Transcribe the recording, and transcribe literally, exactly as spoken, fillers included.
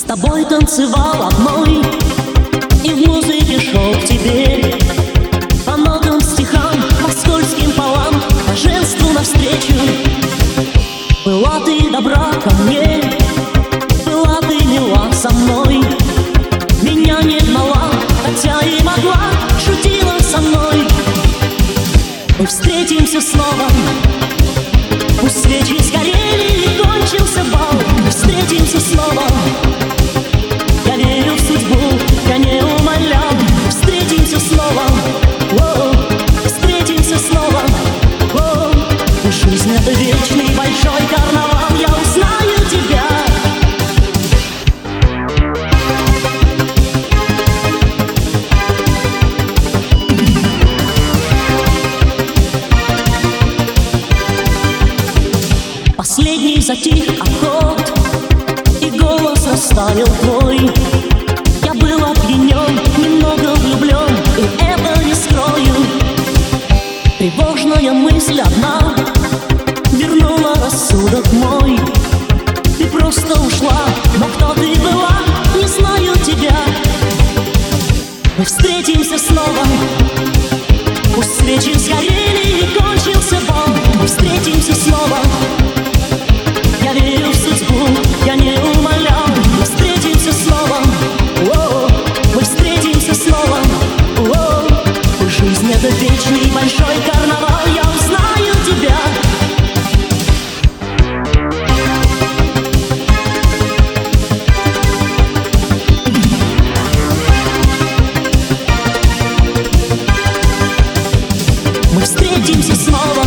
тобой танцевал одной, и в музыке шел к тебе, по многим стихам, по скользким полам, по женству навстречу. Была ты добра ко мне, была ты мила со мной, меня не гнала, хотя и могла, шутила со мной. Мы встретимся снова, пусть свечи сгорели и кончился бал. Мы встретимся снова, я верю в судьбу, я не умолял. Встретимся снова, о, встретимся снова, о. Жизнь — это вечный большой карнавал, я узнаю тебя. Последний затих аккорд, и голос расставил твой. Я был опьянен, немного влюблен, и это не скрою. Тревожная мысль одна вернула рассудок мой. Ты просто ушла, но кто ты была, не знаю тебя. Мы встретимся снова, пусть свечи сгорели и кончился бал. Мы встретимся снова, я верю в судьбу, я не умолял. Мы встретимся снова, о, мы встретимся снова, о. Жизнь — это вечный большой карнавал, я узнаю тебя. Мы встретимся снова.